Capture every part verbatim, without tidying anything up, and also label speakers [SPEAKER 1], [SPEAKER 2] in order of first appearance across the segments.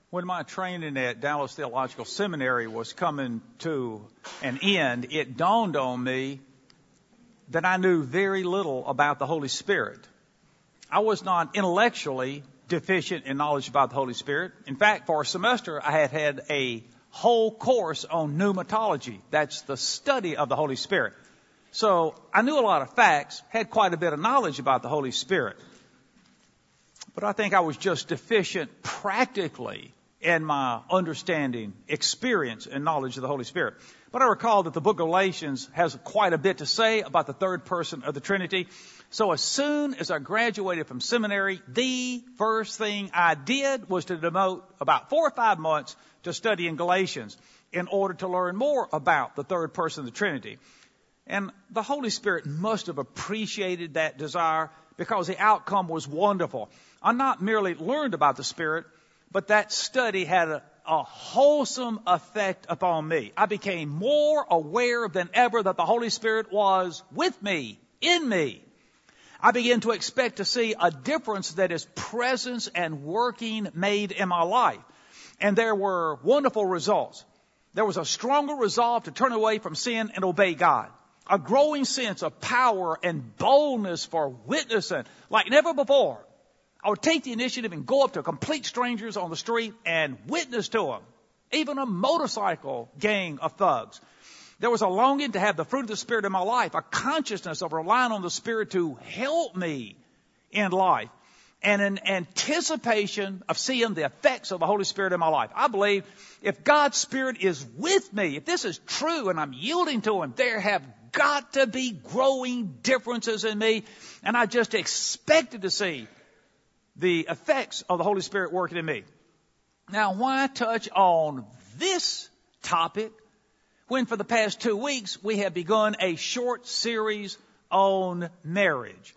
[SPEAKER 1] When my training at Dallas Theological Seminary was coming to an end, it dawned on me that I knew very little about the Holy Spirit. I was not intellectually deficient in knowledge about the Holy Spirit. In fact, for a semester, I had had a whole course on pneumatology. That's the study of the Holy Spirit. So I knew a lot of facts, had quite a bit of knowledge about the Holy Spirit. But I think I was just deficient practically in my understanding, experience, and knowledge of the Holy Spirit. But I recall that the book of Galatians has quite a bit to say about the third person of the Trinity. So as soon as I graduated from seminary, the first thing I did was to devote about four or five months to studying Galatians in order to learn more about the third person of the Trinity. And the Holy Spirit must have appreciated that desire because the outcome was wonderful. I not merely learned about the Spirit, but that study had a, a wholesome effect upon me. I became more aware than ever that the Holy Spirit was with me, in me. I began to expect to see a difference that His presence and working made in my life. And there were wonderful results. There was a stronger resolve to turn away from sin and obey God. A growing sense of power and boldness for witnessing like never before. I would take the initiative and go up to complete strangers on the street and witness to them. Even a motorcycle gang of thugs. There was a longing to have the fruit of the Spirit in my life, a consciousness of relying on the Spirit to help me in life, and an anticipation of seeing the effects of the Holy Spirit in my life. I believe if God's Spirit is with me, if this is true and I'm yielding to Him, there have got to be growing differences in me, and I just expected to see the effects of the Holy Spirit working in me. Now, why touch on this topic when for the past two weeks we have begun a short series on marriage?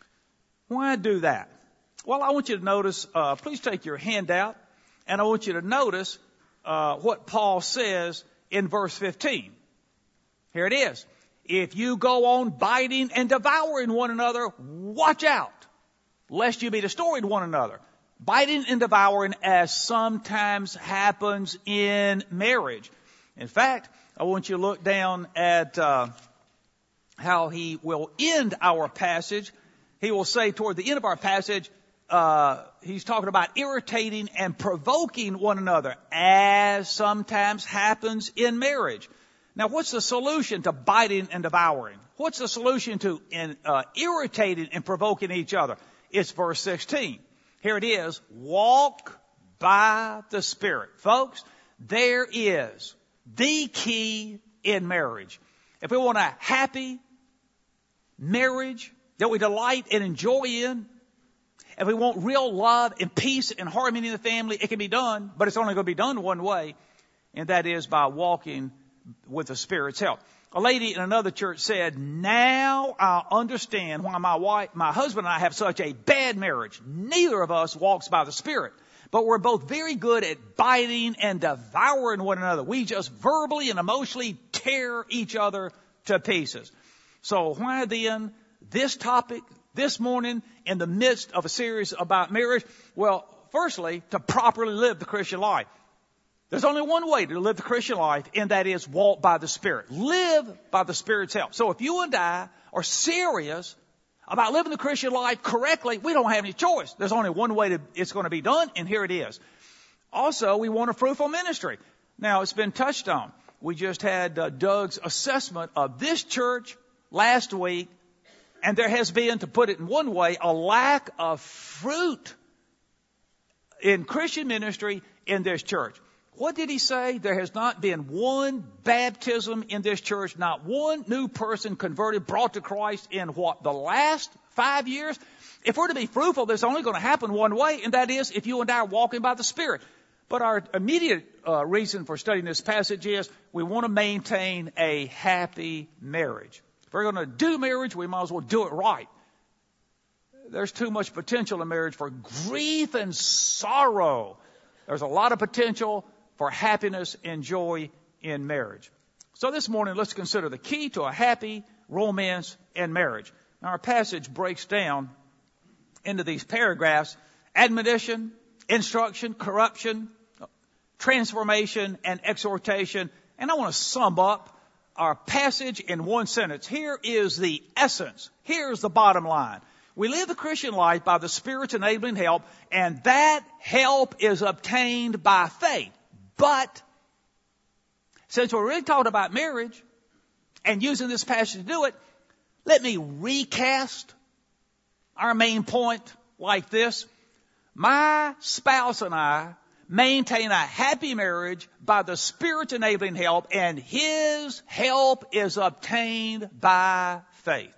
[SPEAKER 1] Why do that? Well, I want you to notice, uh, please take your handout, and I want you to notice uh, what Paul says in verse fifteen. Here it is. If you go on biting and devouring one another, watch out, lest you be destroyed one another. Biting and devouring, as sometimes happens in marriage. In fact, I want you to look down at uh, how he will end our passage. He will say toward the end of our passage, uh, he's talking about irritating and provoking one another, as sometimes happens in marriage. Now, what's the solution to biting and devouring? What's the solution to in, uh, irritating and provoking each other? It's verse sixteen. Here it is. Walk by the Spirit. Folks, there is the key in marriage. If we want a happy marriage that we delight and enjoy in, if we want real love and peace and harmony in the family, it can be done, but it's only going to be done one way, and that is by walking with the Spirit's help. A lady in another church said, now I understand why my wife, my husband and I have such a bad marriage. Neither of us walks by the Spirit, but we're both very good at biting and devouring one another. We just verbally and emotionally tear each other to pieces. So why then this topic this morning in the midst of a series about marriage? Well, firstly, to properly live the Christian life. There's only one way to live the Christian life, and that is walk by the Spirit. Live by the Spirit's help. So if you and I are serious about living the Christian life correctly, we don't have any choice. There's only one way to, it's going to be done, and here it is. Also, we want a fruitful ministry. Now, it's been touched on. We just had uh, Doug's assessment of this church last week, and there has been, to put it in one way, a lack of fruit in Christian ministry in this church. What did he say? There has not been one baptism in this church, not one new person converted, brought to Christ in what, the last five years? If we're to be fruitful, there's only going to happen one way, and that is if you and I are walking by the Spirit. But our immediate uh, reason for studying this passage is we want to maintain a happy marriage. If we're going to do marriage, we might as well do it right. There's too much potential in marriage for grief and sorrow. There's a lot of potential for happiness and joy in marriage. So this morning, let's consider the key to a happy romance and marriage. Now, our passage breaks down into these paragraphs: admonition, instruction, corruption, transformation, and exhortation. And I want to sum up our passage in one sentence. Here is the essence. Here's the bottom line. We live the Christian life by the Spirit's enabling help, and that help is obtained by faith. But since we're really talking about marriage and using this passage to do it, let me recast our main point like this. My spouse and I maintain a happy marriage by the Spirit's enabling help, and His help is obtained by faith.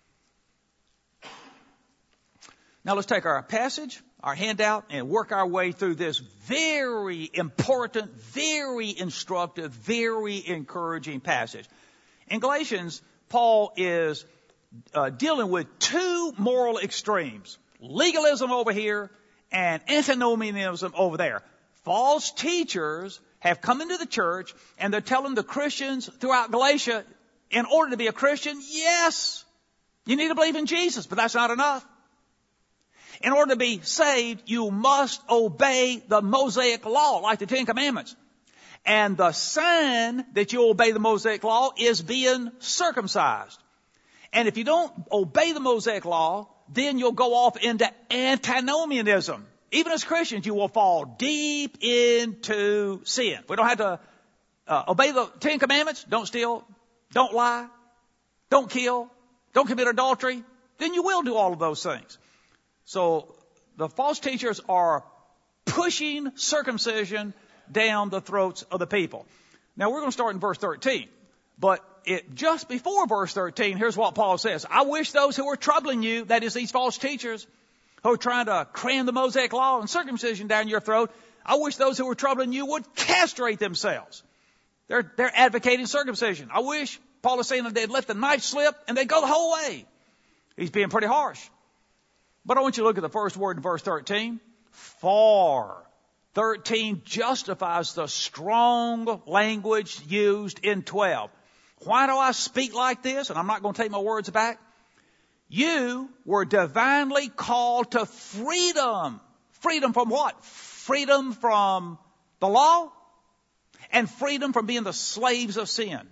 [SPEAKER 1] Now let's take our passage, our handout, and work our way through this very important, very instructive, very encouraging passage. In Galatians, Paul is uh, dealing with two moral extremes. Legalism over here and antinomianism over there. False teachers have come into the church and they're telling the Christians throughout Galatia, in order to be a Christian, yes, you need to believe in Jesus, but that's not enough. In order to be saved, you must obey the Mosaic law, like the Ten Commandments. And the sign that you obey the Mosaic law is being circumcised. And if you don't obey the Mosaic law, then you'll go off into antinomianism. Even as Christians, you will fall deep into sin. We don't have to uh, obey the Ten Commandments. Don't steal. Don't lie. Don't kill. Don't commit adultery. Then you will do all of those things. So the false teachers are pushing circumcision down the throats of the people. Now we're going to start in verse thirteen. But it, just before verse thirteen, here's what Paul says. I wish those who are troubling you, that is these false teachers, who are trying to cram the Mosaic law and circumcision down your throat, I wish those who are troubling you would castrate themselves. They're, they're advocating circumcision. I wish, Paul is saying, that they'd let the knife slip and they'd go the whole way. He's being pretty harsh. But I want you to look at the first word in verse thirteen. For. thirteen justifies the strong language used in twelve. Why do I speak like this? And I'm not going to take my words back. You were divinely called to freedom. Freedom from what? Freedom from the law and freedom from being the slaves of sin.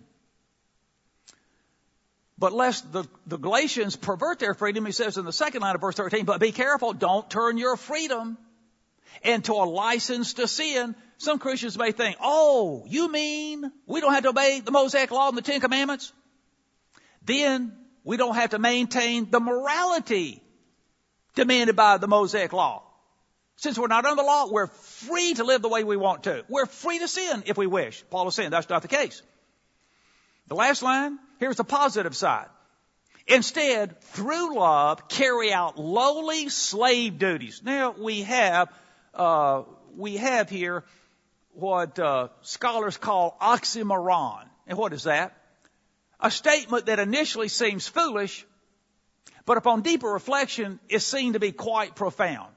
[SPEAKER 1] But lest the, the Galatians pervert their freedom, he says in the second line of verse thirteen, but be careful, don't turn your freedom into a license to sin. Some Christians may think, oh, you mean we don't have to obey the Mosaic law and the Ten Commandments? Then we don't have to maintain the morality demanded by the Mosaic law. Since we're not under the law, we're free to live the way we want to. We're free to sin if we wish. Paul is saying that's not the case. The last line, here's the positive side. Instead, through love, carry out lowly slave duties. Now, we have, uh, we have here what uh, scholars call oxymoron. And what is that? A statement that initially seems foolish, but upon deeper reflection is seen to be quite profound.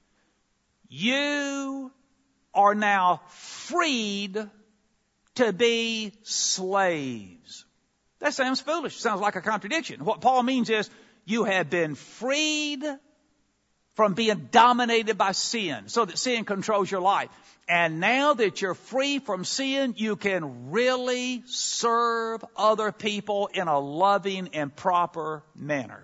[SPEAKER 1] You are now freed to be slaves. That sounds foolish. Sounds like a contradiction. What Paul means is you have been freed from being dominated by sin so that sin controls your life. And now that you're free from sin, you can really serve other people in a loving and proper manner.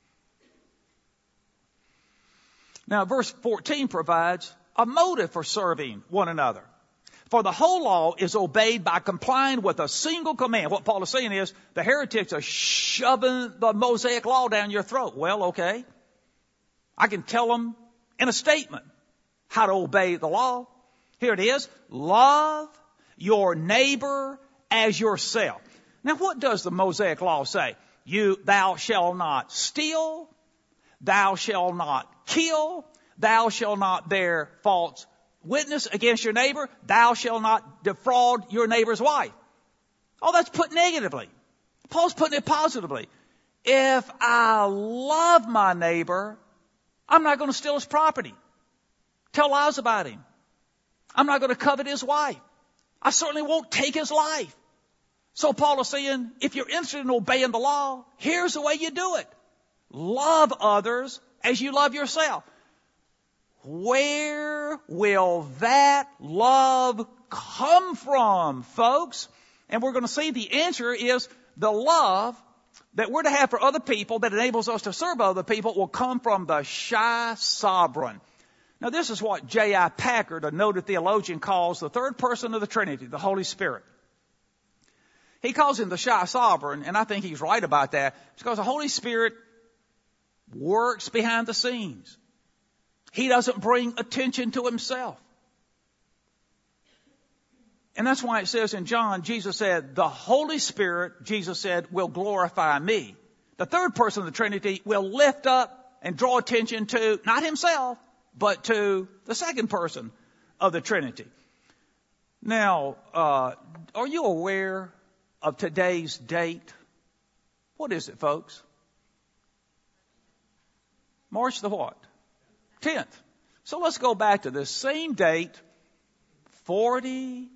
[SPEAKER 1] Now, verse fourteen provides a motive for serving one another. For the whole law is obeyed by complying with a single command. What Paul is saying is the heretics are shoving the Mosaic law down your throat. Well, okay. I can tell them in a statement how to obey the law. Here it is. Love your neighbor as yourself. Now, what does the Mosaic law say? You, thou shalt not steal. Thou shalt not kill. Thou shalt not bear false witness against your neighbor. Thou shalt not defraud your neighbor's wife. Oh, that's put negatively. Paul's putting it positively. If I love my neighbor, I'm not going to steal his property, tell lies about him. I'm not going to covet his wife. I certainly won't take his life. So Paul is saying, if you're interested in obeying the law, here's the way you do it. Love others as you love yourself. Where will that love come from, folks? And we're going to see the answer is the love that we're to have for other people that enables us to serve other people will come from the shy sovereign. Now, this is what J I Packer, a noted theologian, calls the third person of the Trinity, the Holy Spirit. He calls him the shy sovereign, and I think he's right about that, because the Holy Spirit works behind the scenes. He doesn't bring attention to himself. And that's why it says in John, Jesus said, the Holy Spirit, Jesus said, will glorify me. The third person of the Trinity will lift up and draw attention to, not himself, but to the second person of the Trinity. Now, uh, are you aware of today's date? What is it, folks? March the what? tenth. So let's go back to this same date, forty-six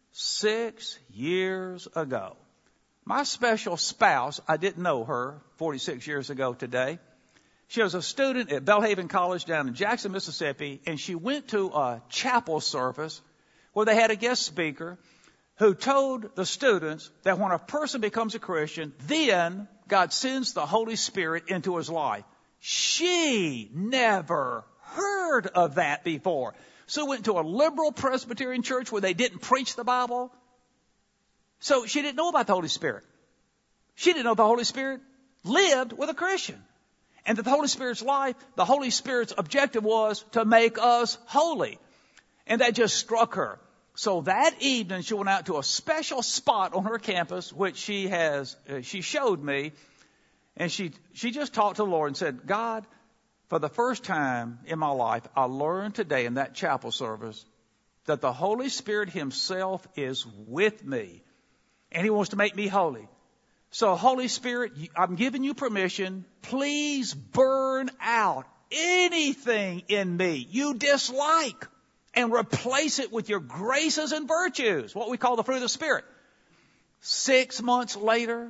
[SPEAKER 1] years ago. My special spouse, I didn't know her forty-six years ago today. She was a student at Belhaven College down in Jackson, Mississippi, and she went to a chapel service where they had a guest speaker who told the students that when a person becomes a Christian, then God sends the Holy Spirit into his life. She never heard of that before. So went to a liberal Presbyterian church where they didn't preach the Bible. So she didn't know about the Holy Spirit. She didn't know the Holy Spirit lived with a Christian. And that the Holy Spirit's life, the Holy Spirit's objective was to make us holy. And that just struck her. So that evening she went out to a special spot on her campus, which she has, uh, she showed me. And she, she just talked to the Lord and said, God, for the first time in my life, I learned today in that chapel service that the Holy Spirit himself is with me. And he wants to make me holy. So Holy Spirit, I'm giving you permission. Please burn out anything in me you dislike and replace it with your graces and virtues, what we call the fruit of the Spirit. Six months later,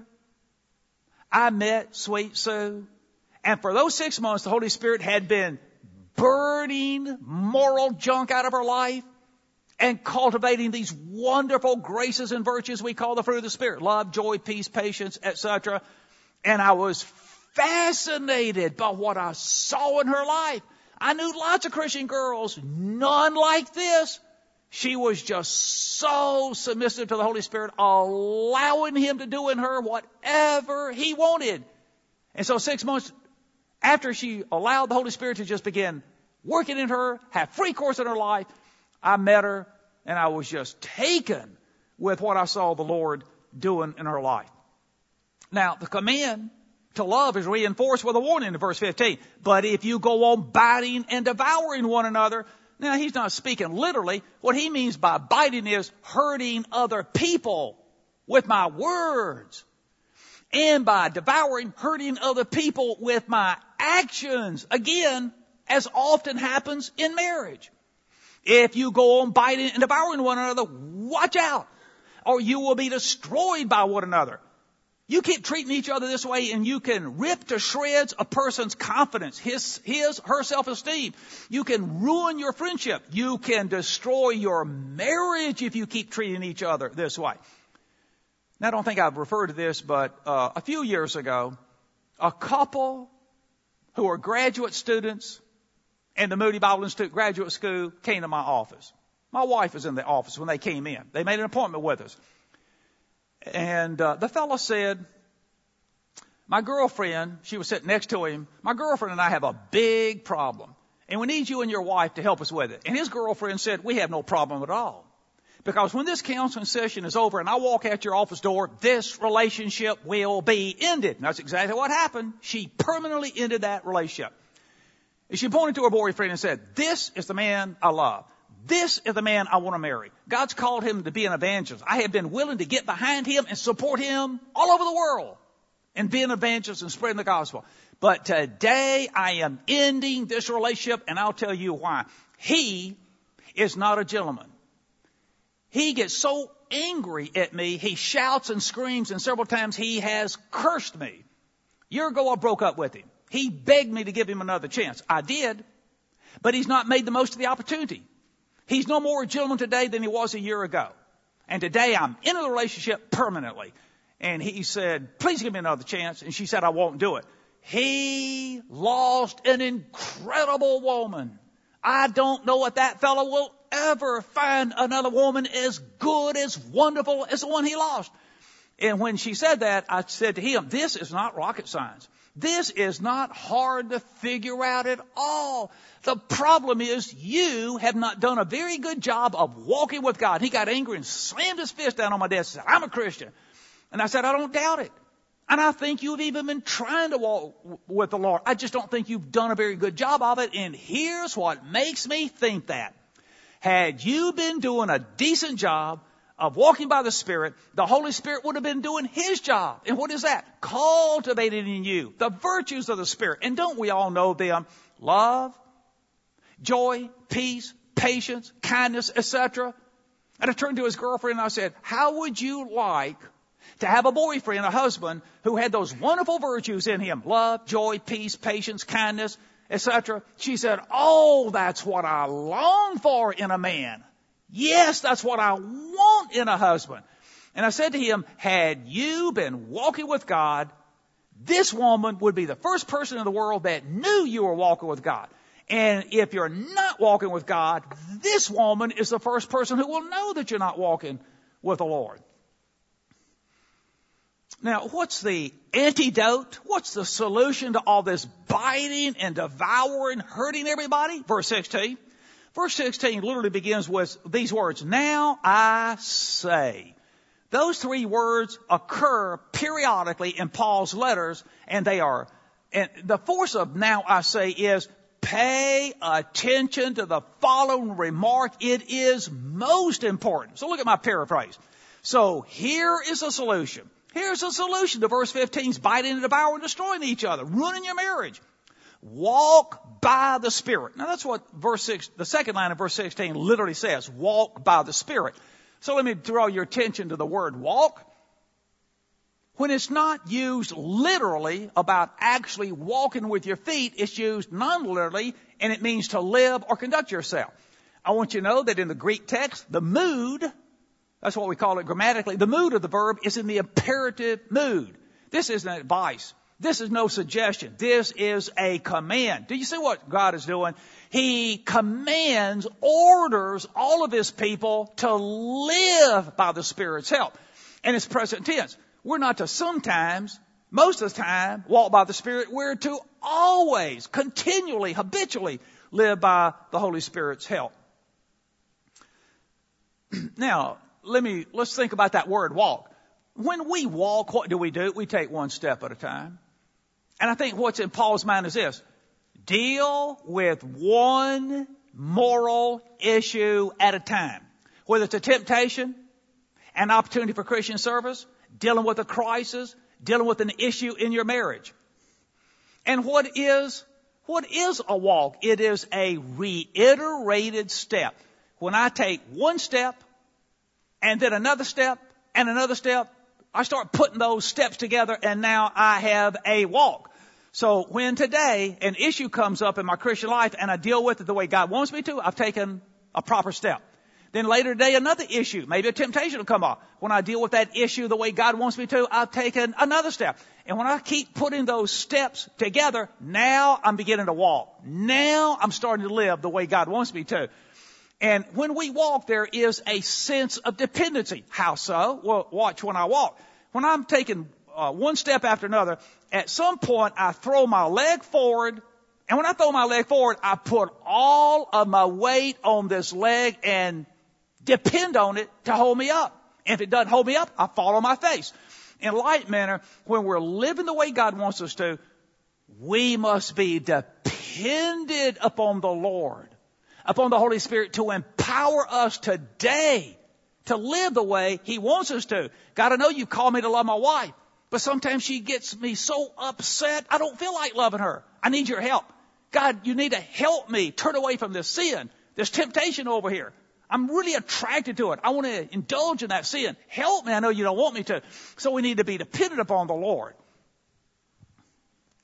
[SPEAKER 1] I met Sweet Sue. And for those six months, the Holy Spirit had been burning moral junk out of her life and cultivating these wonderful graces and virtues we call the fruit of the Spirit. Love, joy, peace, patience, et cetera. And I was fascinated by what I saw in her life. I knew lots of Christian girls, none like this. She was just so submissive to the Holy Spirit, allowing him to do in her whatever he wanted. And so six months after she allowed the Holy Spirit to just begin working in her, have free course in her life, I met her and I was just taken with what I saw the Lord doing in her life. Now, the command to love is reinforced with a warning in verse fifteen. But if you go on biting and devouring one another, now he's not speaking literally. What he means by biting is hurting other people with my words. And by devouring, hurting other people with my actions. Again, as often happens in marriage. If you go on biting and devouring one another, watch out, or you will be destroyed by one another. You keep treating each other this way and you can rip to shreds a person's confidence, his, his, her self-esteem. You can ruin your friendship. You can destroy your marriage if you keep treating each other this way. Now, I don't think I've referred to this, but uh, a few years ago, a couple who are graduate students in the Moody Bible Institute Graduate School came to my office. My wife was in the office when they came in. They made an appointment with us. And uh, the fellow said, my girlfriend, she was sitting next to him, my girlfriend and I have a big problem. And we need you and your wife to help us with it. And his girlfriend said, we have no problem at all. Because when this counseling session is over and I walk out your office door, this relationship will be ended. And that's exactly what happened. She permanently ended that relationship. And she pointed to her boyfriend and said, this is the man I love. This is the man I want to marry. God's called him to be an evangelist. I have been willing to get behind him and support him all over the world and be an evangelist and spreading the gospel. But today I am ending this relationship, and I'll tell you why. He is not a gentleman. He gets so angry at me, he shouts and screams, and several times he has cursed me. A year ago I broke up with him. He begged me to give him another chance. I did, but he's not made the most of the opportunity. He's no more a gentleman today than he was a year ago. And today I'm in a relationship permanently. And he said, please give me another chance. And she said, I won't do it. He lost an incredible woman. I don't know if that fellow will ever find another woman as good, as wonderful as the one he lost. And when she said that, I said to him, this is not rocket science. This is not hard to figure out at all. The problem is you have not done a very good job of walking with God. He got angry and slammed his fist down on my desk and said, I'm a Christian. And I said, I don't doubt it. And I think you've even been trying to walk with the Lord. I just don't think you've done a very good job of it. And here's what makes me think that. Had you been doing a decent job of walking by the Spirit, the Holy Spirit would have been doing His job. And what is that? Cultivating in you the virtues of the Spirit. And don't we all know them? Love, joy, peace, patience, kindness, et cetera. And I turned to his girlfriend and I said, how would you like to have a boyfriend, a husband, who had those wonderful virtues in him? Love, joy, peace, patience, kindness, et cetera. She said, oh, that's what I long for in a man. Yes, that's what I want in a husband. And I said to him, had you been walking with God, this woman would be the first person in the world that knew you were walking with God. And if you're not walking with God, this woman is the first person who will know that you're not walking with the Lord. Now, what's the antidote? What's the solution to all this biting and devouring, hurting everybody? Verse sixteen. Verse sixteen literally begins with these words, now I say. Those three words occur periodically in Paul's letters, and they are, and the force of now I say is pay attention to the following remark. It is most important. So look at my paraphrase. So here is a solution. Here's a solution to verse fifteen's biting and devouring, destroying each other, ruining your marriage. Walk by the Spirit. Now that's what verse six, the second line of verse sixteen literally says. Walk by the Spirit. So let me draw your attention to the word walk. When it's not used literally about actually walking with your feet, it's used non-literally, and it means to live or conduct yourself. I want you to know that in the Greek text, the mood, that's what we call it grammatically, the mood of the verb is in the imperative mood. This isn't advice. This is no suggestion. This is a command. Do you see what God is doing? He commands, orders all of His people to live by the Spirit's help. And it's present tense. We're not to sometimes, most of the time, walk by the Spirit. We're to always, continually, habitually live by the Holy Spirit's help. Now, let me, let's think about that word walk. When we walk, what do we do? We take one step at a time. And I think what's in Paul's mind is this. Deal with one moral issue at a time. Whether it's a temptation, an opportunity for Christian service, dealing with a crisis, dealing with an issue in your marriage. And what is, what is a walk? It is a reiterated step. When I take one step, and then another step, and another step, I start putting those steps together, and now I have a walk. So when today an issue comes up in my Christian life and I deal with it the way God wants me to, I've taken a proper step. Then later today another issue, maybe a temptation will come up. When I deal with that issue the way God wants me to, I've taken another step. And when I keep putting those steps together, now I'm beginning to walk. Now I'm starting to live the way God wants me to. And when we walk, there is a sense of dependency. How so? Well, watch when I walk. When I'm taking uh, one step after another, at some point I throw my leg forward. And when I throw my leg forward, I put all of my weight on this leg and depend on it to hold me up. And if it doesn't hold me up, I fall on my face. In like manner, when we're living the way God wants us to, we must be dependent upon the Lord, upon the Holy Spirit to empower us today to live the way He wants us to. God, I know you called me to love my wife, but sometimes she gets me so upset, I don't feel like loving her. I need your help. God, you need to help me turn away from this sin. There's temptation over here. I'm really attracted to it. I want to indulge in that sin. Help me. I know you don't want me to. So we need to be dependent upon the Lord.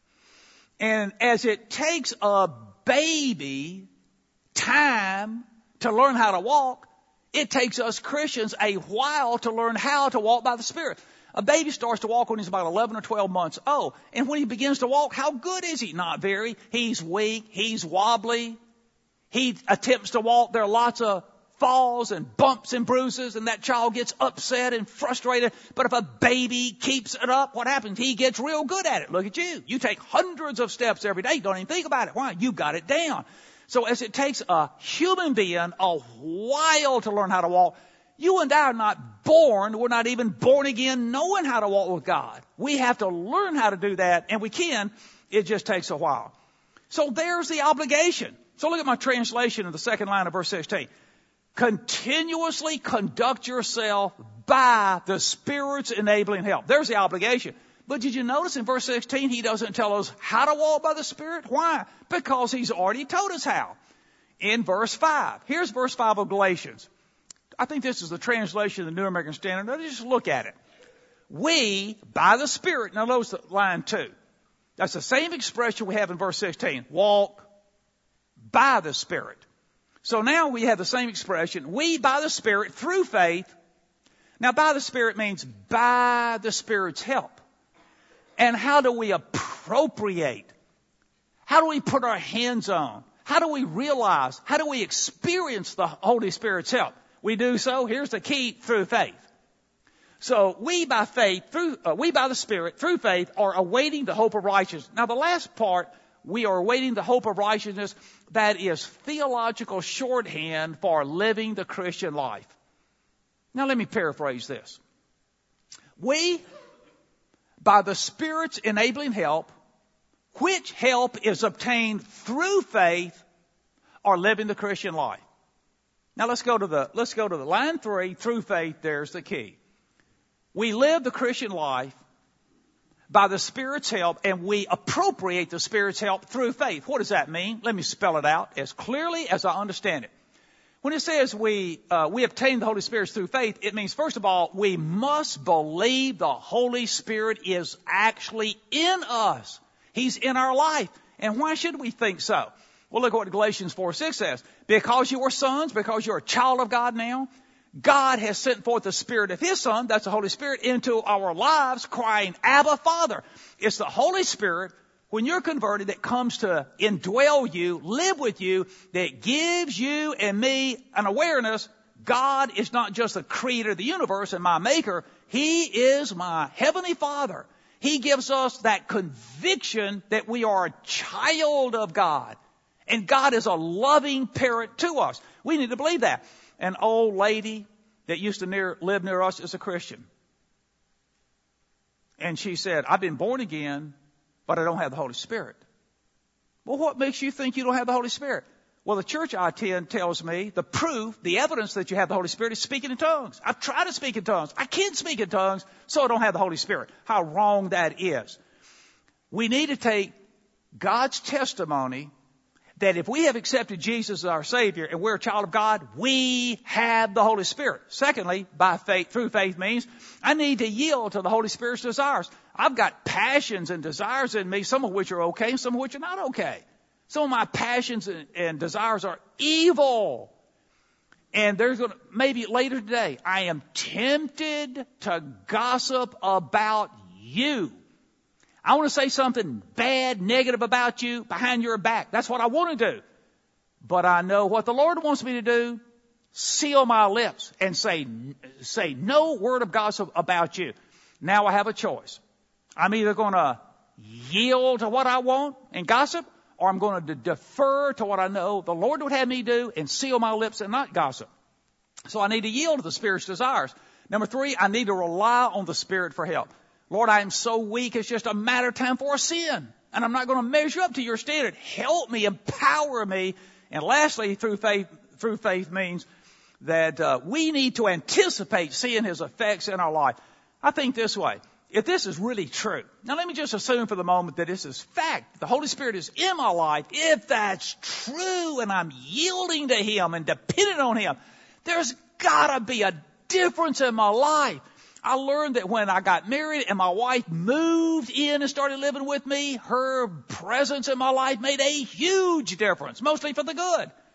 [SPEAKER 1] And as it takes a baby time to learn how to walk. It takes us Christians a while to learn how to walk by the Spirit. A baby starts to walk when he's about eleven or twelve months old. And when he begins to walk, how good is he? Not very. He's weak. He's wobbly. He attempts to walk. There are lots of falls and bumps and bruises, and that child gets upset and frustrated. But if a baby keeps it up, what happens? He gets real good at it. Look at you. You take hundreds of steps every day. Don't even think about it. Why? You got it down. So as it takes a human being a while to learn how to walk, you and I are not born, we're not even born again knowing how to walk with God. We have to learn how to do that, and we can. It just takes a while. So there's the obligation. So look at my translation of the second line of verse sixteen. Continuously conduct yourself by the Spirit's enabling help. There's the obligation. But did you notice in verse sixteen, he doesn't tell us how to walk by the Spirit? Why? Because he's already told us how. In verse five. Here's verse five of Galatians. I think this is the translation of the New American Standard. Now just look at it. We, by the Spirit. Now notice line two. That's the same expression we have in verse sixteen. Walk by the Spirit. So now we have the same expression. We, by the Spirit, through faith. Now, by the Spirit means by the Spirit's help. And how do we appropriate? How do we put our hands on? How do we realize? How do we experience the Holy Spirit's help? We do so, here's the key, through faith. So we by faith, through uh, we by the Spirit, through faith, are awaiting the hope of righteousness. Now the last part, we are awaiting the hope of righteousness. That is theological shorthand for living the Christian life. Now let me paraphrase this. We, by the Spirit's enabling help, which help is obtained through faith, are living the Christian life. Now let's go to the, let's go to the line three, through faith, there's the key. We live the Christian life by the Spirit's help, and we appropriate the Spirit's help through faith. What does that mean? Let me spell it out as clearly as I understand it. When it says we, uh, we obtain the Holy Spirit through faith, it means, first of all, we must believe the Holy Spirit is actually in us. He's in our life. And why should we think so? Well, look at what Galatians four six says. Because you are sons, because you're a child of God now, God has sent forth the Spirit of His Son, that's the Holy Spirit, into our lives, crying, Abba, Father. It's the Holy Spirit, when you're converted, that comes to indwell you, live with you, that gives you and me an awareness. God is not just the creator of the universe and my maker. He is my heavenly Father. He gives us that conviction that we are a child of God. And God is a loving parent to us. We need to believe that. An old lady that used to near, live near us is a Christian. And she said, I've been born again, but I don't have the Holy Spirit. Well, what makes you think you don't have the Holy Spirit? Well, the church I attend tells me the proof, the evidence that you have the Holy Spirit is speaking in tongues. I've tried to speak in tongues. I can't speak in tongues, so I don't have the Holy Spirit. How wrong that is. We need to take God's testimony that if we have accepted Jesus as our Savior and we're a child of God, we have the Holy Spirit. Secondly, by faith, through faith means I need to yield to the Holy Spirit's desires. I've got passions and desires in me, some of which are okay, some of which are not okay. Some of my passions and, and desires are evil. And there's going to, maybe later today, I am tempted to gossip about you. I want to say something bad, negative about you behind your back. That's what I want to do. But I know what the Lord wants me to do. Seal my lips and say, say no word of gossip about you. Now I have a choice. I'm either going to yield to what I want and gossip, or I'm going to defer to what I know the Lord would have me do and seal my lips and not gossip. So I need to yield to the Spirit's desires. Number three, I need to rely on the Spirit for help. Lord, I am so weak, it's just a matter of time for a sin. And I'm not going to measure up to your standard. Help me, empower me. And lastly, through faith, through faith means that uh, we need to anticipate seeing His effects in our life. I think this way. If this is really true, now let me just assume for the moment that this is fact. The Holy Spirit is in my life. If that's true and I'm yielding to Him and dependent on Him, there's got to be a difference in my life. I learned that when I got married and my wife moved in and started living with me, her presence in my life made a huge difference, mostly for the good.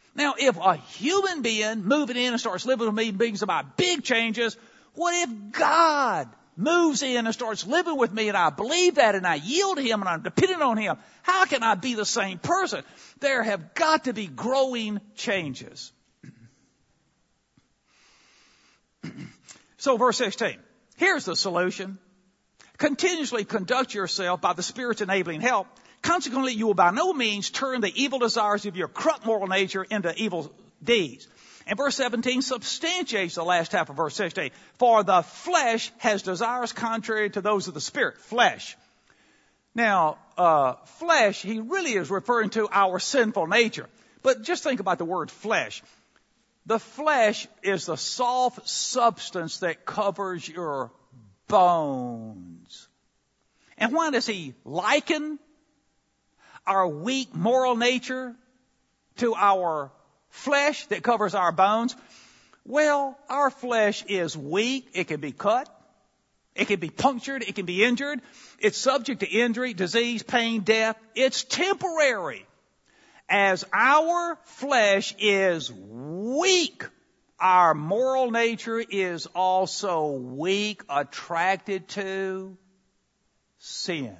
[SPEAKER 1] Now, if a human being moving in and starts living with me brings about big changes, what if God moves in and starts living with me and I believe that and I yield to Him and I'm dependent on Him? How can I be the same person? There have got to be growing changes. So verse sixteen, here's the solution. Continuously conduct yourself by the Spirit's enabling help. Consequently, you will by no means turn the evil desires of your corrupt moral nature into evil deeds. And verse seventeen substantiates the last half of verse sixteen. For the flesh has desires contrary to those of the Spirit. Flesh. Now, uh, flesh, he really is referring to our sinful nature. But just think about the word flesh. The flesh is the soft substance that covers your bones. And why does he liken our weak moral nature to our flesh that covers our bones? Well, our flesh is weak. It can be cut. It can be punctured. It can be injured. It's subject to injury, disease, pain, death. It's temporary. As our flesh is weak, our moral nature is also weak, attracted to sin.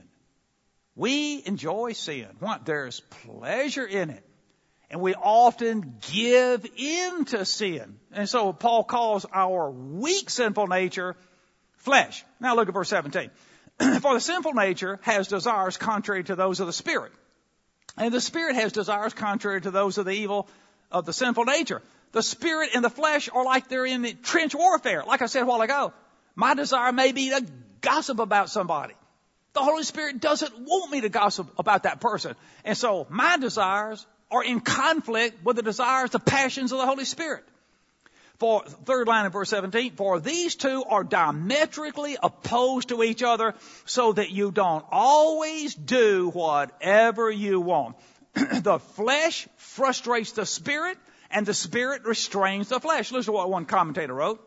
[SPEAKER 1] We enjoy sin. What? There's pleasure in it. And we often give in to sin. And so Paul calls our weak sinful nature flesh. Now look at verse seventeen. For the sinful nature has desires contrary to those of the Spirit. And the Spirit has desires contrary to those of the evil of the sinful nature. The Spirit and the flesh are like they're in the trench warfare. Like I said a while ago, my desire may be to gossip about somebody. The Holy Spirit doesn't want me to gossip about that person. And so my desires are in conflict with the desires, the passions of the Holy Spirit. For third line of verse seventeen, for these two are diametrically opposed to each other, so that you don't always do whatever you want. The flesh frustrates the Spirit, and the Spirit restrains the flesh. Listen to what one commentator wrote.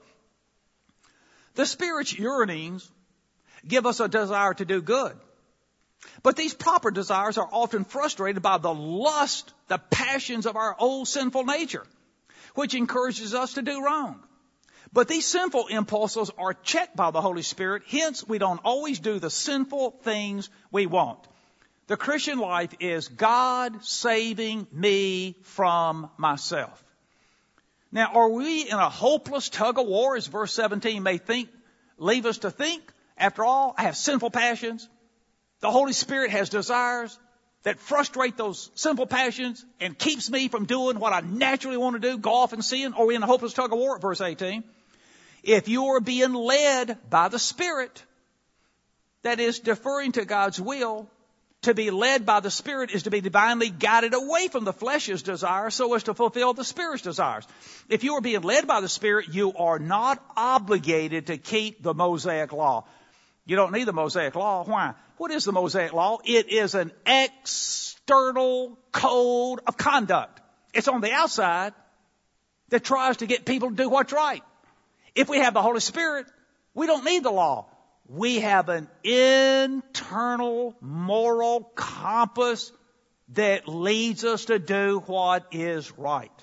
[SPEAKER 1] The Spirit's yearnings give us a desire to do good. But these proper desires are often frustrated by the lust, the passions of our old sinful nature, which encourages us to do wrong. But these sinful impulses are checked by the Holy Spirit. Hence, we don't always do the sinful things we want. The Christian life is God saving me from myself. Now, are we in a hopeless tug of war, as verse seventeen may think, leave us to think? After all, I have sinful passions. The Holy Spirit has desires that frustrate those sinful passions and keeps me from doing what I naturally want to do, go off and sin. Or are we in a hopeless tug of war? Verse eighteen. If you are being led by the Spirit, that is deferring to God's will, to be led by the Spirit is to be divinely guided away from the flesh's desires so as to fulfill the Spirit's desires. If you are being led by the Spirit, you are not obligated to keep the Mosaic law. You don't need the Mosaic law. Why? What is the Mosaic law? It is an external code of conduct. It's on the outside that tries to get people to do what's right. If we have the Holy Spirit, we don't need the law. We have an internal moral compass that leads us to do what is right.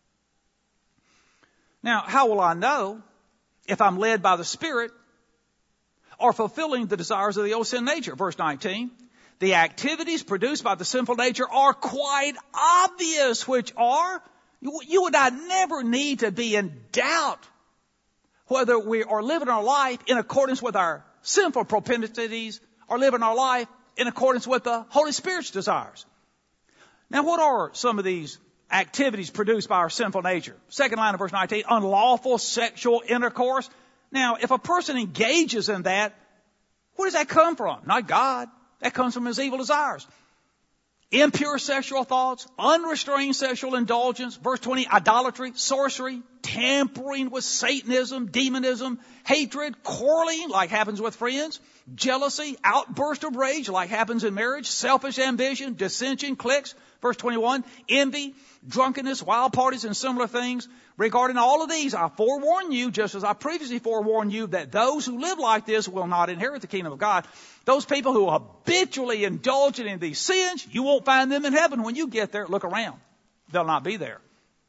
[SPEAKER 1] Now, how will I know if I'm led by the Spirit or fulfilling the desires of the old sin nature? Verse nineteen, the activities produced by the sinful nature are quite obvious, which are, you, you and I never need to be in doubt whether we are living our life in accordance with our sinful propensities or living our life in accordance with the Holy Spirit's desires. Now, what are some of these activities produced by our sinful nature? Second line of verse nineteen, unlawful sexual intercourse. Now, if a person engages in that, where does that come from? Not God. That comes from his evil desires. Impure sexual thoughts, unrestrained sexual indulgence. Verse twenty, idolatry, sorcery, tampering with Satanism, demonism, hatred, quarreling, like happens with friends, jealousy, outburst of rage, like happens in marriage, selfish ambition, dissension, cliques. Verse twenty-one, envy, drunkenness, wild parties, and similar things. Regarding all of these, I forewarn you, just as I previously forewarned you, that those who live like this will not inherit the kingdom of God. Those people who are habitually indulging in these sins, you won't find them in heaven when you get there. Look around. They'll not be there.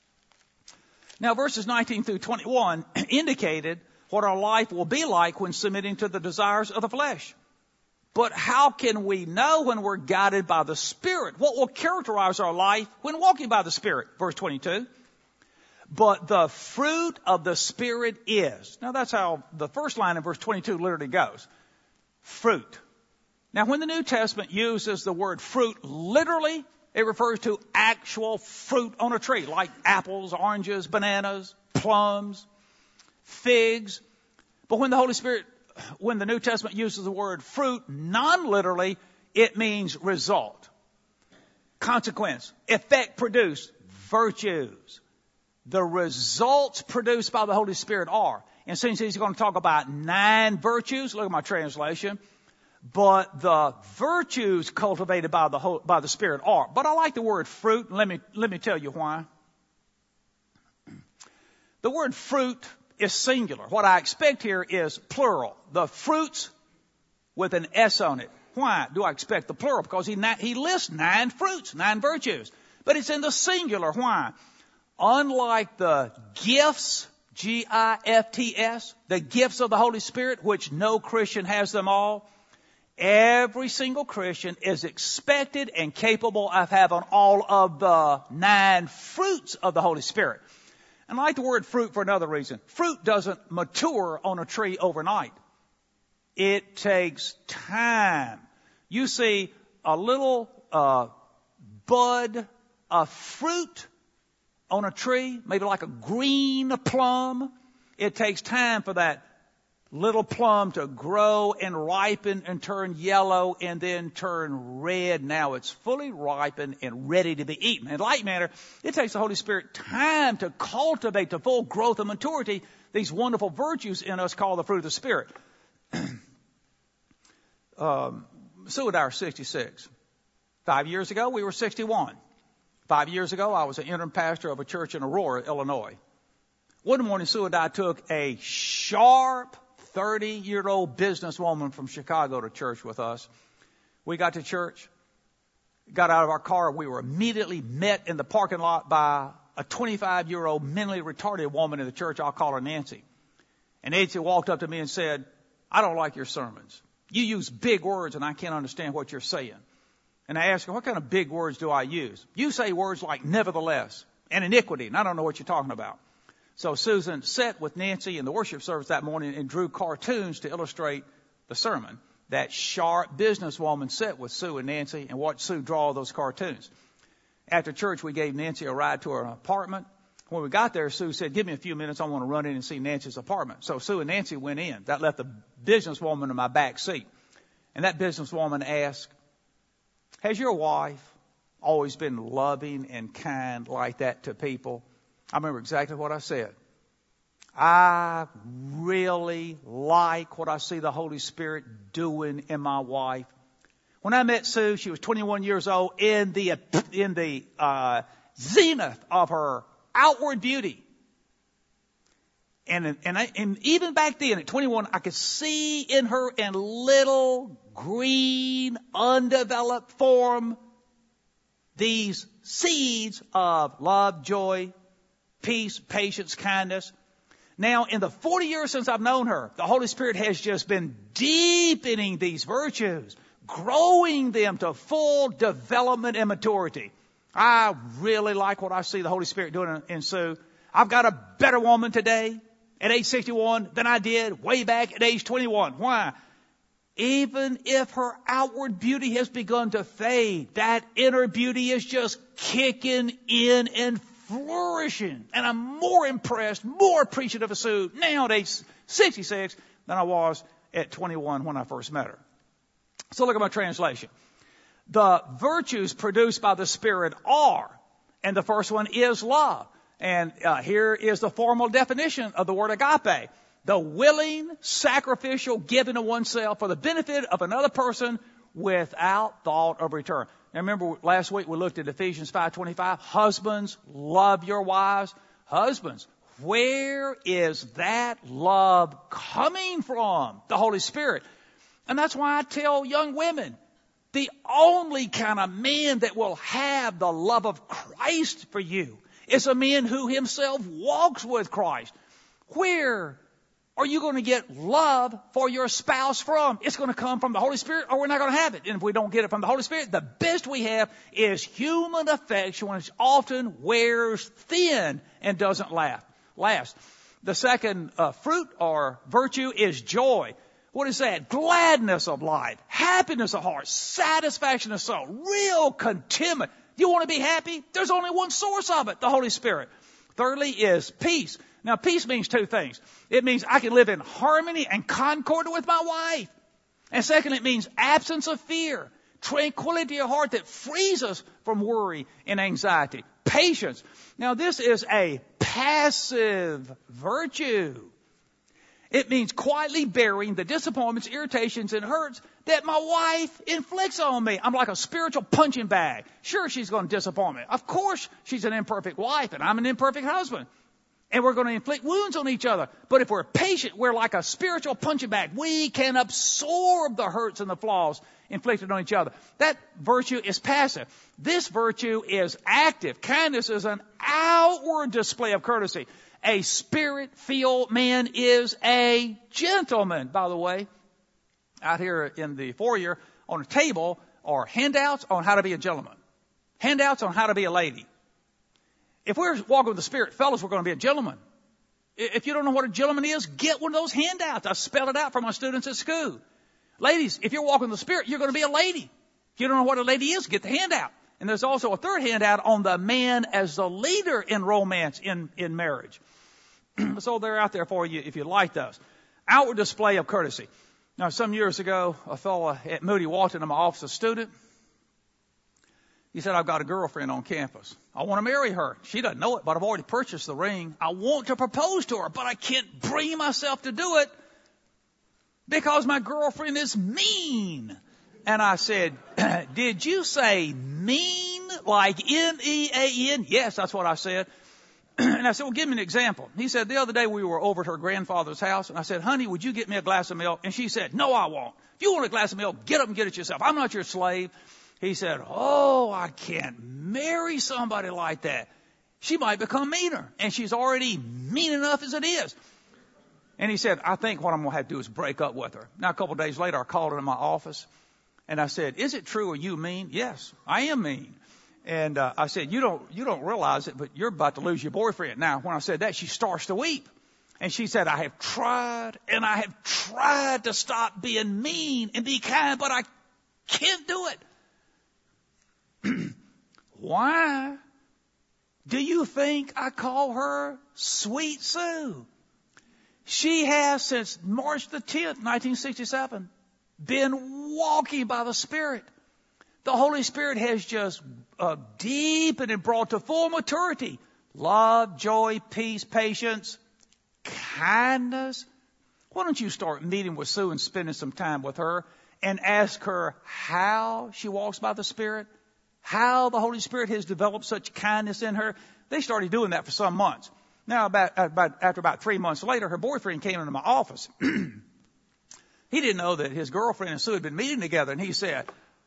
[SPEAKER 1] Now, verses nineteen through twenty-one indicated what our life will be like when submitting to the desires of the flesh. But how can we know when we're guided by the Spirit? What will characterize our life when walking by the Spirit? Verse twenty-two. But the fruit of the Spirit is. Now that's how the first line in verse twenty-two literally goes. Fruit. Now when the New Testament uses the word fruit, literally it refers to actual fruit on a tree, like apples, oranges, bananas, plums, figs. But when the Holy Spirit, when the New Testament uses the word fruit, non-literally, it means result, consequence, effect produced, virtues. The results produced by the Holy Spirit are, and since he's going to talk about nine virtues, look at my translation, but the virtues cultivated by the whole, by the Spirit are. But I like the word fruit, and let me, let me tell you why. The word fruit is singular. What I expect here is plural. The fruits with an S on it. Why do I expect the plural? Because he, he lists nine fruits, nine virtues. But it's in the singular. Why? Unlike the gifts, G I F T S, the gifts of the Holy Spirit, which no Christian has them all, every single Christian is expected and capable of having all of the nine fruits of the Holy Spirit. And I like the word fruit for another reason. Fruit doesn't mature on a tree overnight. It takes time. You see a little uh, bud of fruit on a tree, maybe like a green plum. It takes time for that little plum to grow and ripen and turn yellow and then turn red. Now it's fully ripened and ready to be eaten. In like manner, it takes the Holy Spirit time to cultivate to full growth and maturity these wonderful virtues in us called the fruit of the Spirit. um, Sue and I are sixty-six. Five years ago, we were sixty-one. Five years ago, I was an interim pastor of a church in Aurora, Illinois. One morning, Sue and I took a sharp thirty-year-old businesswoman from Chicago to church with us. We got to church, got out of our car. We were immediately met in the parking lot by a twenty-five-year-old mentally retarded woman in the church. I'll call her Nancy. And Nancy walked up to me and said, "I don't like your sermons. You use big words and I can't understand what you're saying." And I asked her, "What kind of big words do I use?" "You say words like nevertheless and iniquity, and I don't know what you're talking about." So Susan sat with Nancy in the worship service that morning and drew cartoons to illustrate the sermon. That sharp businesswoman sat with Sue and Nancy and watched Sue draw those cartoons. After church, we gave Nancy a ride to her apartment. When we got there, Sue said, "Give me a few minutes. I want to run in and see Nancy's apartment." So Sue and Nancy went in. That left the businesswoman in my back seat. And that businesswoman asked, "Has your wife always been loving and kind like that to people?" I remember exactly what I said. "I really like what I see the Holy Spirit doing in my wife." When I met Sue, she was twenty-one years old, in the in the uh, zenith of her outward beauty. And and, I, and even back then, at twenty-one, I could see in her in little green, undeveloped form these seeds of love, joy, peace, patience, kindness. Now, in the forty years since I've known her, the Holy Spirit has just been deepening these virtues, growing them to full development and maturity. I really like what I see the Holy Spirit doing in, in Sue. I've got a better woman today at age sixty-one than I did way back at age twenty-one. Why? Even if her outward beauty has begun to fade, that inner beauty is just kicking in and flourishing. And I'm more impressed, more appreciative of Sue now at age sixty-six than I was at twenty-one when I first met her. So look at my translation. The virtues produced by the Spirit are, and the first one is love. And uh, here is the formal definition of the word agape. The willing, sacrificial giving of oneself for the benefit of another person without thought of return. Now remember last week we looked at Ephesians five twenty-five. Husbands, love your wives. Husbands, where is that love coming from? The Holy Spirit. And that's why I tell young women, the only kind of man that will have the love of Christ for you It's a man who himself walks with Christ. Where are you going to get love for your spouse from? It's going to come from the Holy Spirit, or we're not going to have it. And if we don't get it from the Holy Spirit, the best we have is human affection, which often wears thin and doesn't last. Last. The second uh, fruit or virtue is joy. What is that? Gladness of life, happiness of heart, satisfaction of soul, real contentment. You want to be happy? There's only one source of it, the Holy Spirit. Thirdly is peace. Now, peace means two things. It means I can live in harmony and concord with my wife. And secondly, it means absence of fear, tranquility of heart that frees us from worry and anxiety. Patience. Now, this is a passive virtue. It means quietly bearing the disappointments, irritations, and hurts that my wife inflicts on me. I'm like a spiritual punching bag. Sure, she's going to disappoint me. Of course, she's an imperfect wife, and I'm an imperfect husband. And we're going to inflict wounds on each other. But if we're patient, we're like a spiritual punching bag. We can absorb the hurts and the flaws inflicted on each other. That virtue is passive. This virtue is active. Kindness is an outward display of courtesy. A spirit-filled man is a gentleman. By the way, out here in the foyer on a table are handouts on how to be a gentleman. Handouts on how to be a lady. If we're walking with the Spirit, fellas, we're going to be a gentleman. If you don't know what a gentleman is, get one of those handouts. I spell it out for my students at school. Ladies, if you're walking with the Spirit, you're going to be a lady. If you don't know what a lady is, get the handout. And there's also a third handout on the man as the leader in romance, in, in marriage. So they're out there for you if you like those. Outward display of courtesy. Now, some years ago, a fellow at Moody walked into my office, a student. He said, I've got a girlfriend on campus. I want to marry her. She doesn't know it, but I've already purchased the ring. I want to propose to her, but I can't bring myself to do it because my girlfriend is mean. And I said, did you say mean, like M E A N? Yes, that's what I said. And I said, well, give me an example. He said, the other day we were over at her grandfather's house, and I said, honey, would you get me a glass of milk? And she said, no, I won't. If you want a glass of milk, get up and get it yourself. I'm not your slave. He said, oh, I can't marry somebody like that. She might become meaner, and she's already mean enough as it is. And he said, I think what I'm going to have to do is break up with her. Now, a couple of days later, I called her in my office, and I said, is it true, are you mean? Yes, I am mean. And uh, I said, you don't you don't realize it, but you're about to lose your boyfriend. Now, when I said that, she starts to weep. And she said, I have tried, and I have tried to stop being mean and be kind, but I can't do it. Why do you think I call her Sweet Sue? She has, since March the tenth, nineteen sixty-seven, been walking by the Spirit. The Holy Spirit has just uh, deepened and brought to full maturity love, joy, peace, patience, kindness. Why don't you start meeting with Sue and spending some time with her and ask her how she walks by the Spirit? How the Holy Spirit has developed such kindness in her. They started doing that for some months. Now, about, about after about three months later, her boyfriend came into my office. He didn't know that his girlfriend and Sue had been meeting together, and he said,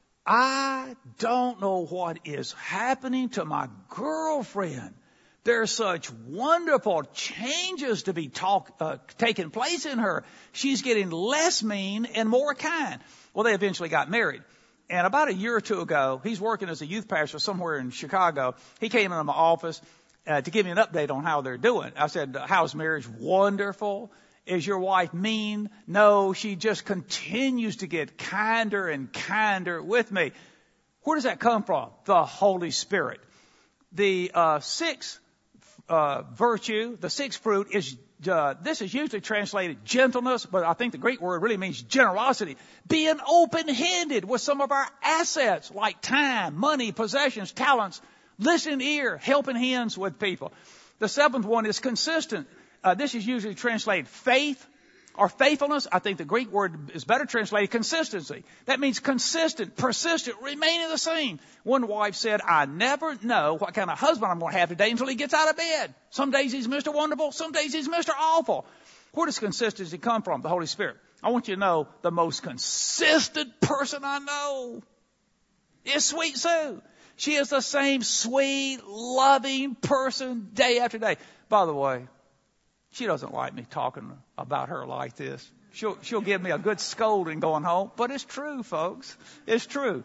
[SPEAKER 1] I don't know what is happening to my girlfriend. There's such wonderful changes to be talk, uh, taking place in her. She's getting less mean and more kind. Well, they eventually got married. And about a year or two ago, he's working as a youth pastor somewhere in Chicago. He came into my office uh, to give me an update on how they're doing. I said, how's marriage? Wonderful. Is your wife mean? No, she just continues to get kinder and kinder with me. Where does that come from? The Holy Spirit. The uh, sixth uh, virtue, the sixth fruit is Uh, this is usually translated gentleness, but I think the Greek word really means generosity. Being open-handed with some of our assets like time, money, possessions, talents, listening ear, helping hands with people. The seventh one is consistent. Uh, this is usually translated faith or faithfulness. I think the Greek word is better translated consistency. That means consistent, persistent, remaining the same. One wife said, I never know what kind of husband I'm going to have today until he gets out of bed. Some days he's Mister Wonderful. Some days he's Mister Awful. Where does consistency come from? The Holy Spirit. I want you to know the most consistent person I know is Sweet Sue. She is the same sweet, loving person day after day. By the way, she doesn't like me talking about her like this. She'll, she'll give me a good scolding going home, but it's true, folks. It's true.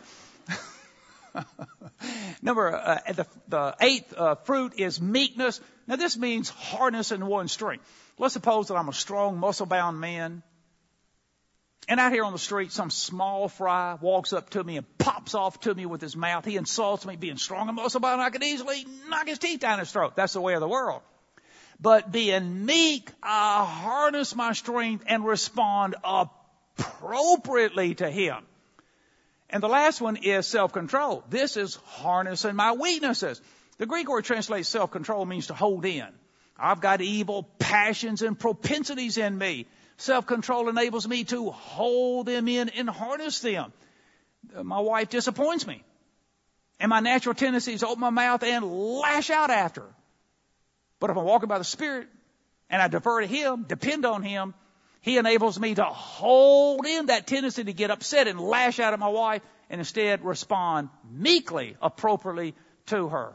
[SPEAKER 1] Number uh, the, the eighth uh, fruit is meekness. Now this means hardness in one's strength. Let's suppose that I'm a strong, muscle-bound man, and out here on the street, some small fry walks up to me and pops off to me with his mouth. He insults me, being strong and muscle-bound. I could easily knock his teeth down his throat. That's the way of the world. But being meek, I harness my strength and respond appropriately to him. And the last one is self-control. This is harnessing my weaknesses. The Greek word translates self-control means to hold in. I've got evil passions and propensities in me. Self-control enables me to hold them in and harness them. My wife disappoints me. And my natural tendency is to open my mouth and lash out after her. But if I'm walking by the Spirit and I defer to Him, depend on Him, He enables me to hold in that tendency to get upset and lash out at my wife and instead respond meekly, appropriately to her.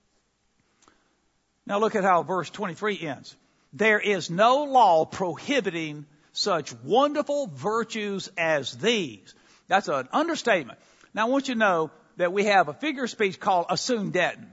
[SPEAKER 1] Now look at how verse twenty-three ends. There is no law prohibiting such wonderful virtues as these. That's an understatement. Now I want you to know that we have a figure of speech called assumed detin.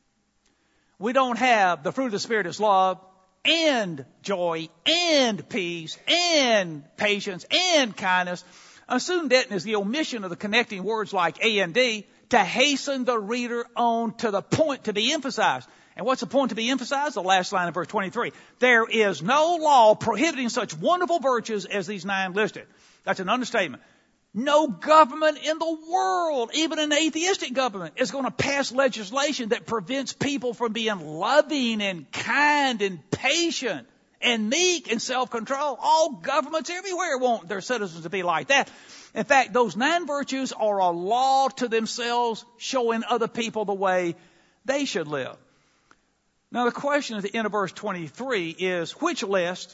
[SPEAKER 1] We don't have the fruit of the Spirit is love and joy and peace and patience and kindness. Assumed detin is the omission of the connecting words like A and D to hasten the reader on to the point to be emphasized. And what's the point to be emphasized? The last line of verse twenty-three. There is no law prohibiting such wonderful virtues as these nine listed. That's an understatement. No government in the world, even an atheistic government, is going to pass legislation that prevents people from being loving and kind and patient and meek and self-control. All governments everywhere want their citizens to be like that. In fact, those nine virtues are a law to themselves, showing other people the way they should live. Now, the question at the end of verse twenty-three is, which list,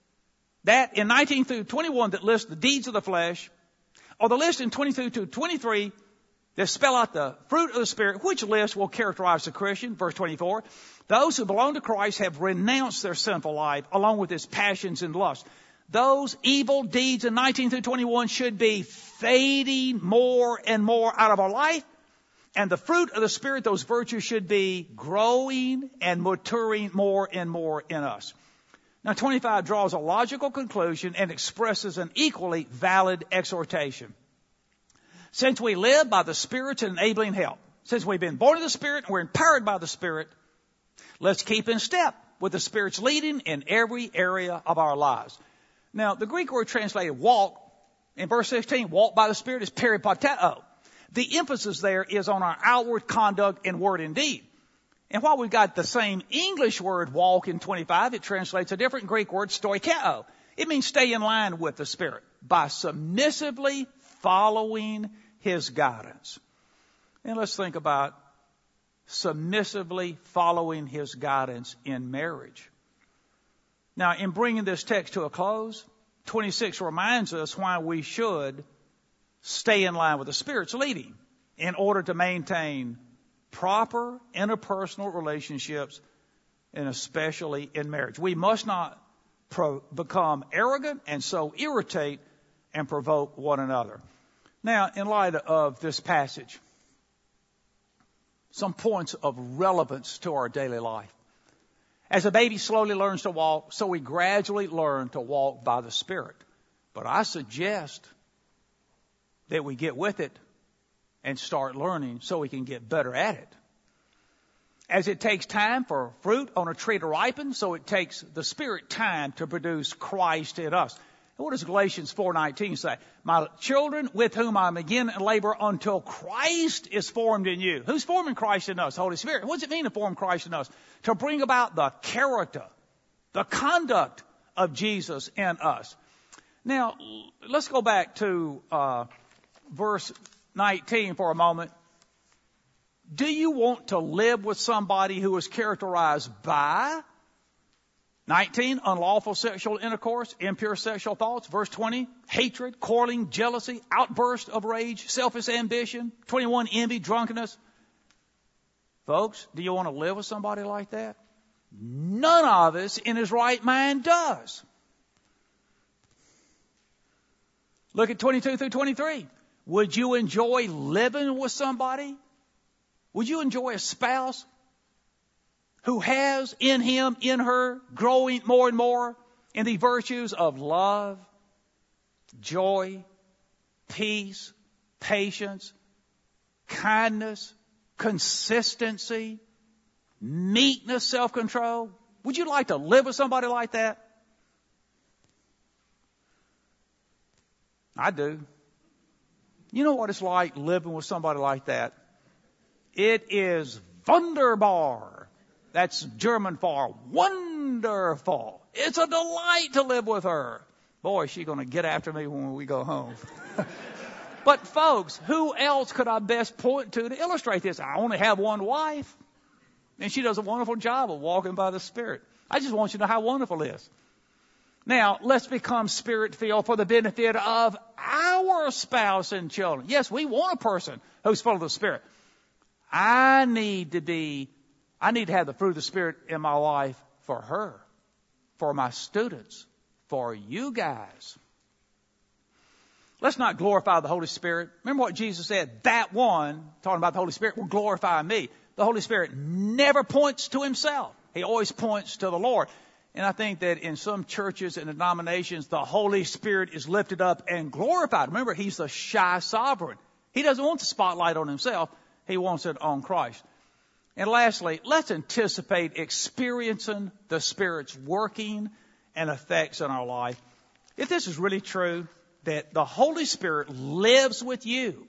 [SPEAKER 1] that in nineteen through twenty-one that lists the deeds of the flesh, or the list in twenty-two to twenty-three that spell out the fruit of the Spirit, which list will characterize the Christian? Verse twenty-four, those who belong to Christ have renounced their sinful life along with its passions and lusts. Those evil deeds in nineteen through twenty-one should be fading more and more out of our life. And the fruit of the Spirit, those virtues, should be growing and maturing more and more in us. Now, twenty-five draws a logical conclusion and expresses an equally valid exhortation. Since we live by the Spirit's enabling help, since we've been born of the Spirit and we're empowered by the Spirit, let's keep in step with the Spirit's leading in every area of our lives. Now, the Greek word translated walk, in verse sixteen, walk by the Spirit, is peripateo. The emphasis there is on our outward conduct and word and deed. And while we've got the same English word walk in twenty-five, it translates a different Greek word, stoikeo. It means stay in line with the Spirit by submissively following His guidance. And let's think about submissively following His guidance in marriage. Now, in bringing this text to a close, twenty-six reminds us why we should stay in line with the Spirit's leading in order to maintain proper interpersonal relationships, and especially in marriage. We must not pro- become arrogant and so irritate and provoke one another. Now, in light of this passage, some points of relevance to our daily life. As a baby slowly learns to walk, so we gradually learn to walk by the Spirit. But I suggest that we get with it and start learning so we can get better at it. As it takes time for fruit on a tree to ripen, so it takes the Spirit time to produce Christ in us. And what does Galatians four nineteen say? My children, with whom I am again in labor until Christ is formed in you. Who's forming Christ in us? Holy Spirit. What does it mean to form Christ in us? To bring about the character, the conduct of Jesus in us. Now, let's go back to uh, verse nineteen for a moment. Do you want to live with somebody who is characterized by nineteen, unlawful sexual intercourse, impure sexual thoughts. Verse twenty, hatred, quarreling, jealousy, outburst of rage, selfish ambition. twenty-one, envy, drunkenness. Folks, do you want to live with somebody like that? None of us in his right mind does. Look at twenty-two through twenty-three. Would you enjoy living with somebody? Would you enjoy a spouse who has in him, in her, growing more and more in the virtues of love, joy, peace, patience, kindness, consistency, meekness, self-control? Would you like to live with somebody like that? I do. You know what it's like living with somebody like that? It is wunderbar. That's German for wonderful. It's a delight to live with her. Boy, is she going to get after me when we go home. But folks, who else could I best point to to illustrate this? I only have one wife, and she does a wonderful job of walking by the Spirit. I just want you to know how wonderful it is. Now, let's become Spirit-filled for the benefit of our spouse and children. Yes, we want a person who's full of the Spirit. I need to be, I need to have the fruit of the Spirit in my life for her, for my students, for you guys. Let's not glorify the Holy Spirit. Remember what Jesus said, that one, talking about the Holy Spirit, will glorify me. The Holy Spirit never points to himself. He always points to the Lord. And I think that in some churches and denominations, the Holy Spirit is lifted up and glorified. Remember, he's the shy sovereign. He doesn't want the spotlight on himself. He wants it on Christ. And lastly, let's anticipate experiencing the Spirit's working and effects in our life. If this is really true, that the Holy Spirit lives with you,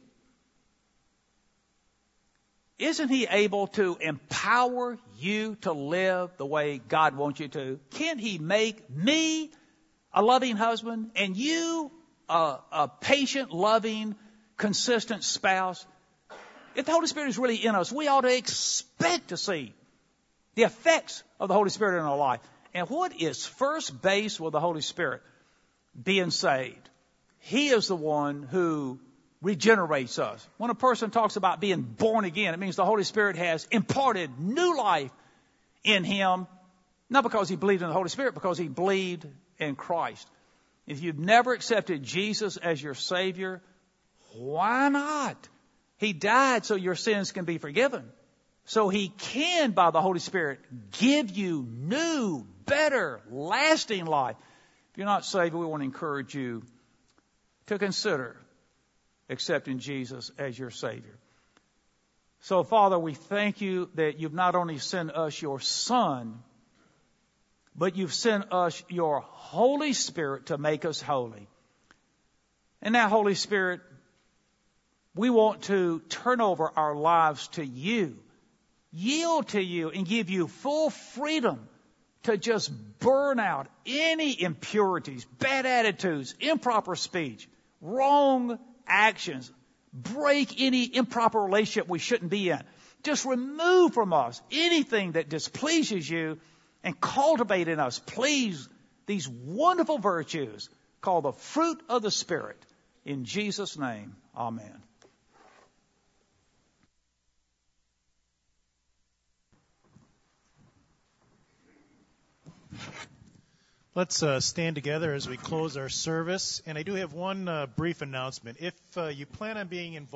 [SPEAKER 1] isn't he able to empower you to live the way God wants you to? Can't he make me a loving husband and you a, a patient, loving, consistent spouse? If the Holy Spirit is really in us, we ought to expect to see the effects of the Holy Spirit in our life. And what is first base with the Holy Spirit? Being saved. He is the one who regenerates us. When a person talks about being born again, it means the Holy Spirit has imparted new life in him, not because he believed in the Holy Spirit, because he believed in Christ. If you've never accepted Jesus as your Savior, why not? He died so your sins can be forgiven. So he can, by the Holy Spirit, give you new, better, lasting life. If you're not saved, we want to encourage you to consider accepting Jesus as your Savior. So, Father, we thank you that you've not only sent us your Son, but you've sent us your Holy Spirit to make us holy. And now, Holy Spirit, we want to turn over our lives to you, yield to you, and give you full freedom to just burn out any impurities, bad attitudes, improper speech, wrong actions, break any improper relationship we shouldn't be in. Just remove from us anything that displeases you and cultivate in us, please, these wonderful virtues called the fruit of the Spirit. In Jesus' name, amen.
[SPEAKER 2] Let's uh, stand together as we close our service. And I do have one uh, brief announcement. If uh, you plan on being involved